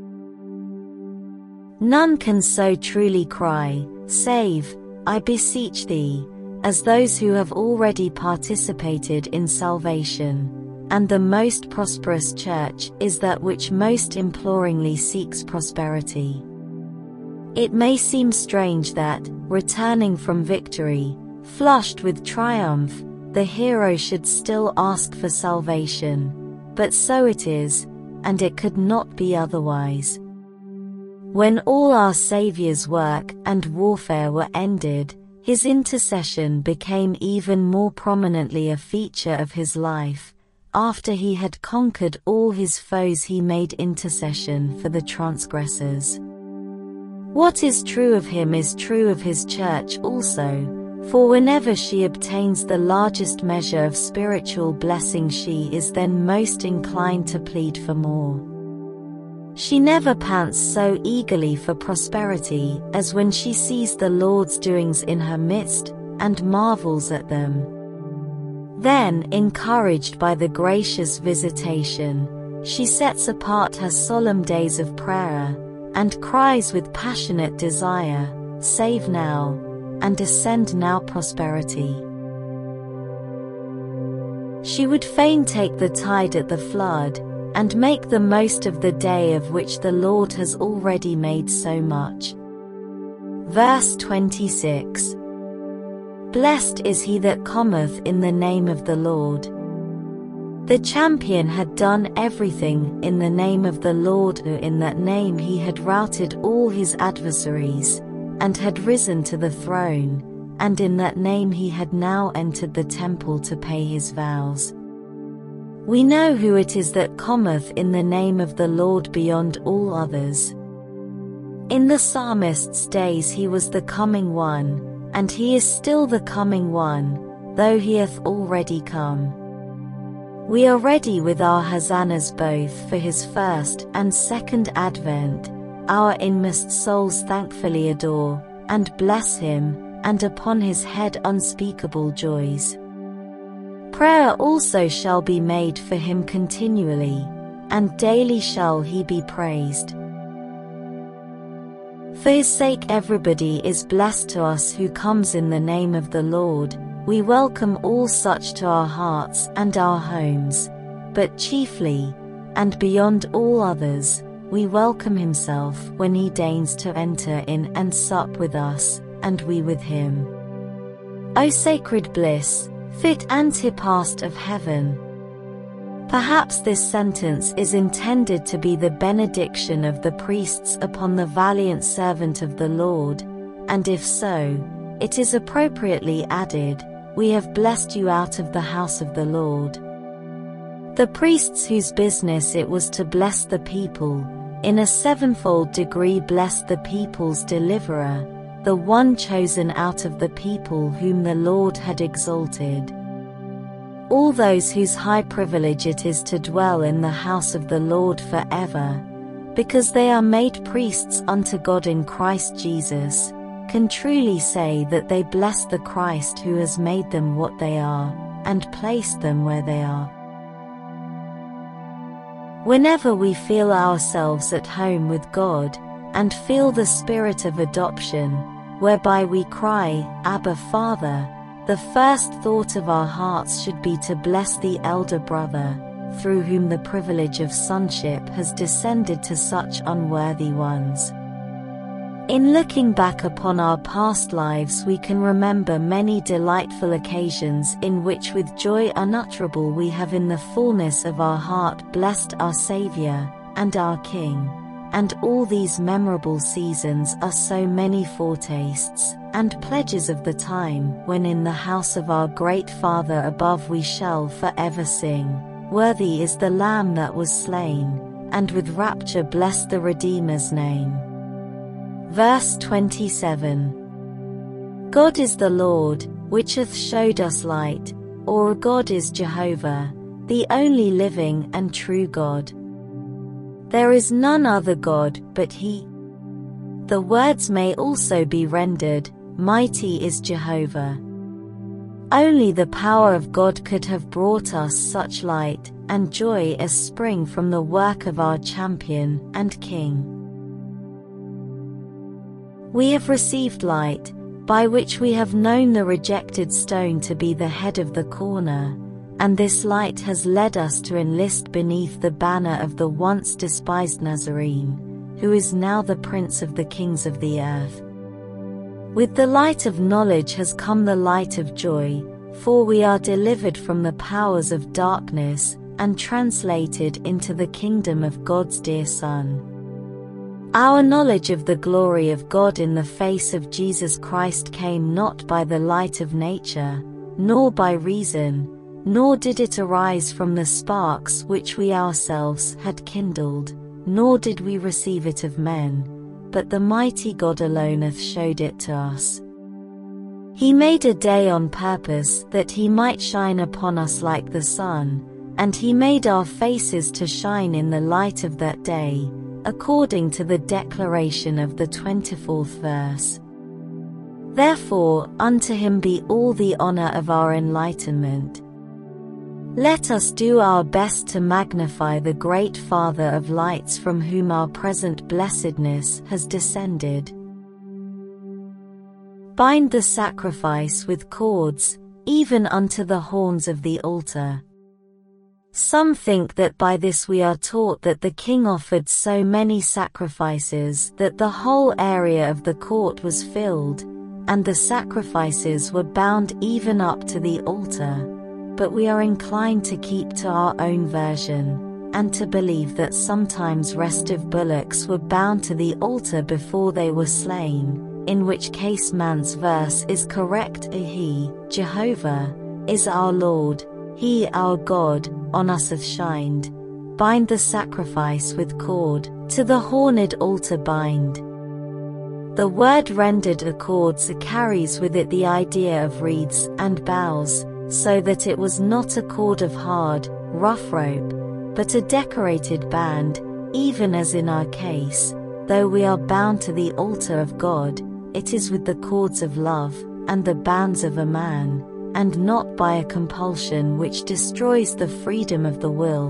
None can so truly cry, "Save, I beseech thee," as those who have already participated in salvation, and the most prosperous church is that which most imploringly seeks prosperity. It may seem strange that, returning from victory, flushed with triumph, the hero should still ask for salvation, but so it is, and it could not be otherwise. When all our Saviour's work and warfare were ended, his intercession became even more prominently a feature of his life. After he had conquered all his foes, he made intercession for the transgressors. What is true of him is true of his church also, for whenever she obtains the largest measure of spiritual blessing, she is then most inclined to plead for more. She never pants so eagerly for prosperity as when she sees the Lord's doings in her midst, and marvels at them. Then, encouraged by the gracious visitation, she sets apart her solemn days of prayer, and cries with passionate desire, "Save now, and ascend now prosperity." She would fain take the tide at the flood, and make the most of the day of which the Lord has already made so much. Verse 26. Blessed is he that cometh in the name of the Lord. The champion had done everything in the name of the Lord. In that name he had routed all his adversaries, and had risen to the throne, and in that name he had now entered the temple to pay his vows. We know who it is that cometh in the name of the Lord beyond all others. In the psalmist's days he was the coming one, and he is still the coming one, though he hath already come. We are ready with our hosannas both for his first and second advent. Our inmost souls thankfully adore, and bless him, and upon his head unspeakable joys. Prayer also shall be made for him continually, and daily shall he be praised. For his sake everybody is blessed to us who comes in the name of the Lord. We welcome all such to our hearts and our homes, but chiefly, and beyond all others, we welcome himself when he deigns to enter in and sup with us, and we with him. O sacred bliss, fit antepast of heaven! Perhaps this sentence is intended to be the benediction of the priests upon the valiant servant of the Lord, and if so, it is appropriately added, "We have blessed you out of the house of the Lord." The priests whose business it was to bless the people, in a sevenfold degree blessed the people's deliverer, the one chosen out of the people whom the Lord had exalted. All those whose high privilege it is to dwell in the house of the Lord forever, because they are made priests unto God in Christ Jesus, can truly say that they bless the Christ who has made them what they are, and placed them where they are. Whenever we feel ourselves at home with God, and feel the spirit of adoption, whereby we cry, Abba, Father, the first thought of our hearts should be to bless the elder brother, through whom the privilege of sonship has descended to such unworthy ones. In looking back upon our past lives, we can remember many delightful occasions in which with joy unutterable we have in the fullness of our heart blessed our Saviour and our King, and all these memorable seasons are so many foretastes and pledges of the time when in the house of our great Father above we shall forever sing, "Worthy is the Lamb that was slain," and with rapture bless the Redeemer's name. Verse 27. God is the Lord, which hath showed us light, or God is Jehovah, the only living and true God. There is none other God but He. The words may also be rendered, Mighty is Jehovah. Only the power of God could have brought us such light and joy as spring from the work of our champion and King. We have received light, by which we have known the rejected stone to be the head of the corner, and this light has led us to enlist beneath the banner of the once despised Nazarene, who is now the Prince of the kings of the earth. With the light of knowledge has come the light of joy, for we are delivered from the powers of darkness, and translated into the kingdom of God's dear Son. Our knowledge of the glory of God in the face of Jesus Christ came not by the light of nature, nor by reason, nor did it arise from the sparks which we ourselves had kindled, nor did we receive it of men, but the mighty God alone hath showed it to us. He made a day on purpose that He might shine upon us like the sun, and He made our faces to shine in the light of that day, according to the declaration of the 24th verse. Therefore, unto Him be all the honor of our enlightenment. Let us do our best to magnify the great Father of lights from whom our present blessedness has descended. Bind the sacrifice with cords, even unto the horns of the altar. Some think that by this we are taught that the king offered so many sacrifices that the whole area of the court was filled, and the sacrifices were bound even up to the altar, but we are inclined to keep to our own version, and to believe that sometimes restive bullocks were bound to the altar before they were slain, in which case man's verse is correct. He, Jehovah, is our Lord, He our God, on us hath shined. Bind the sacrifice with cord, to the horned altar bind. The word rendered accords carries with it the idea of reeds and boughs, so that it was not a cord of hard, rough rope, but a decorated band, even as in our case, though we are bound to the altar of God, it is with the cords of love, and the bands of a man, and not by a compulsion which destroys the freedom of the will.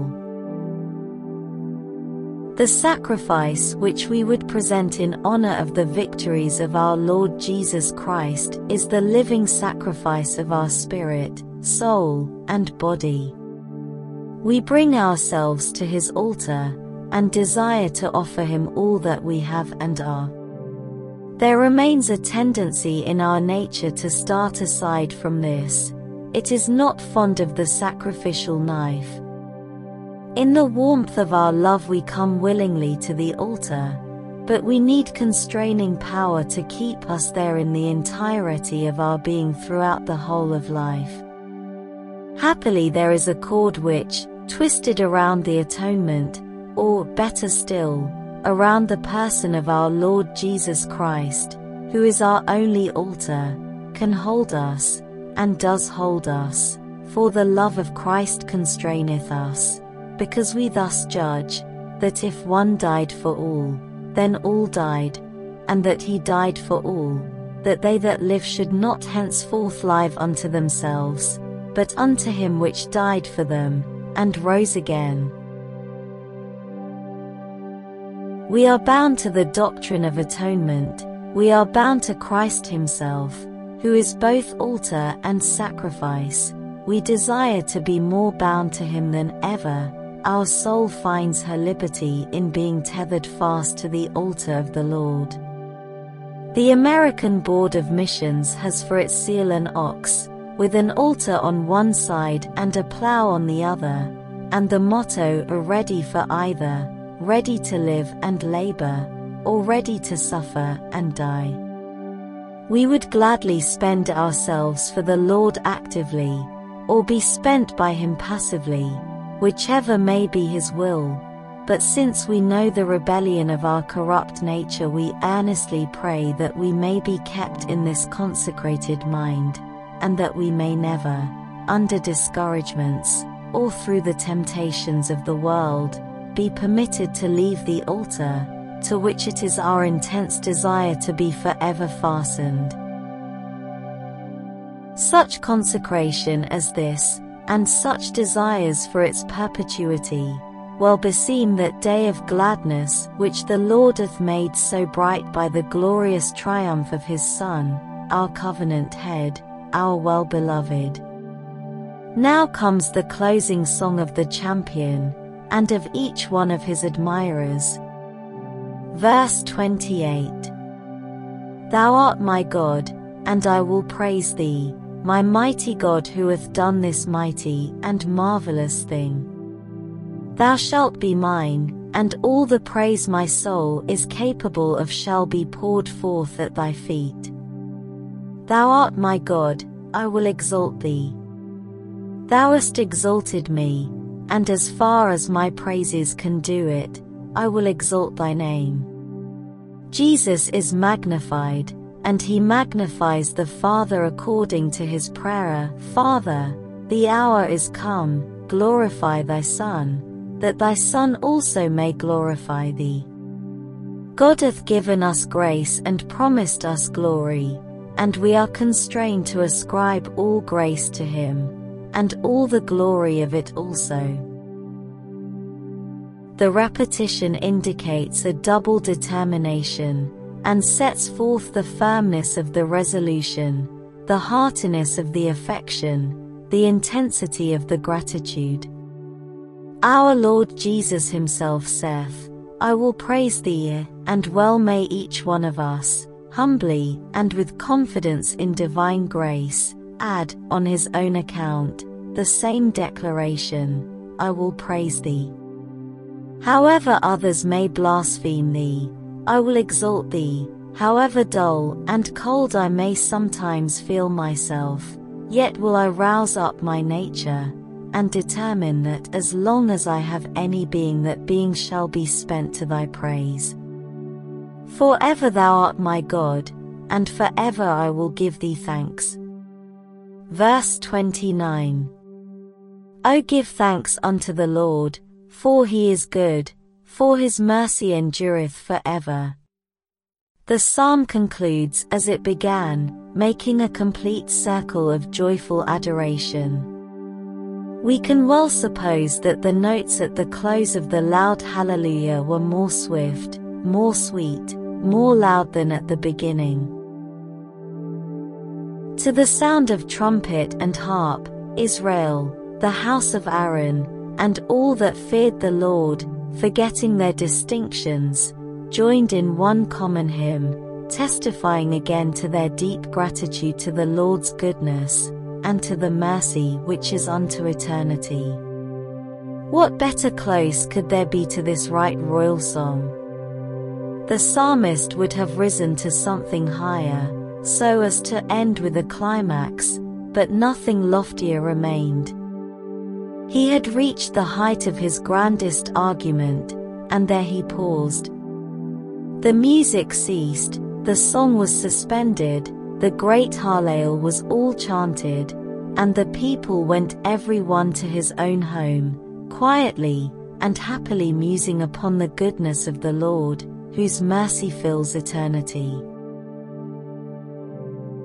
The sacrifice which we would present in honor of the victories of our Lord Jesus Christ is the living sacrifice of our spirit, soul, and body. We bring ourselves to His altar, and desire to offer Him all that we have and are. There remains a tendency in our nature to start aside from this. It is not fond of the sacrificial knife. In the warmth of our love we come willingly to the altar, but we need constraining power to keep us there in the entirety of our being throughout the whole of life. Happily there is a cord which, twisted around the atonement, or, better still, around the person of our Lord Jesus Christ, who is our only altar, can hold us, and does hold us, for the love of Christ constraineth us, because we thus judge, that if one died for all, then all died, and that he died for all, that they that live should not henceforth live unto themselves, but unto him which died for them, and rose again. We are bound to the doctrine of atonement, we are bound to Christ himself, who is both altar and sacrifice. We desire to be more bound to him than ever. Our soul finds her liberty in being tethered fast to the altar of the Lord. The American Board of Missions has for its seal an ox, with an altar on one side and a plow on the other, and the motto are ready for either, ready to live and labor, or ready to suffer and die. We would gladly spend ourselves for the Lord actively, or be spent by him passively, whichever may be his will. But since we know the rebellion of our corrupt nature, we earnestly pray that we may be kept in this consecrated mind, and that we may never, under discouragements, or through the temptations of the world, be permitted to leave the altar, to which it is our intense desire to be forever fastened. Such consecration as this, and such desires for its perpetuity, well beseem that day of gladness which the Lord hath made so bright by the glorious triumph of his Son, our covenant head, our well-beloved. Now comes the closing song of the champion, and of each one of his admirers. Verse 28. Thou art my God, and I will praise thee, my mighty God, who hath done this mighty and marvelous thing. Thou shalt be mine, and all the praise my soul is capable of shall be poured forth at thy feet. Thou art my God, I will exalt thee. Thou hast exalted me, and as far as my praises can do it, I will exalt thy name. Jesus is magnified, and he magnifies the Father according to his prayer. Father, the hour is come, glorify thy Son, that thy Son also may glorify thee. God hath given us grace and promised us glory, and we are constrained to ascribe all grace to him, and all the glory of it also. The repetition indicates a double determination, and sets forth the firmness of the resolution, the heartiness of the affection, the intensity of the gratitude. Our Lord Jesus himself saith, I will praise thee, and well may each one of us, humbly and with confidence in divine grace, add, on his own account, the same declaration, I will praise thee. However others may blaspheme thee, I will exalt thee. However dull and cold I may sometimes feel myself, yet will I rouse up my nature, and determine that as long as I have any being, that being shall be spent to thy praise. For ever thou art my God, and forever I will give thee thanks. Verse 29. O give thanks unto the Lord, for he is good, for his mercy endureth forever. The psalm concludes as it began, making a complete circle of joyful adoration. We can well suppose that the notes at the close of the loud hallelujah were more swift, more sweet, more loud than at the beginning. To the sound of trumpet and harp, Israel, the house of Aaron, and all that feared the Lord, forgetting their distinctions, joined in one common hymn, testifying again to their deep gratitude to the Lord's goodness, and to the mercy which is unto eternity. What better close could there be to this right royal song? The psalmist would have risen to something higher, so as to end with a climax, but nothing loftier remained. He had reached the height of his grandest argument, and there he paused. The music ceased, The song was suspended, the great Hallel was all chanted, and the people went every one to his own home, quietly and happily musing upon the goodness of the Lord, whose mercy fills eternity.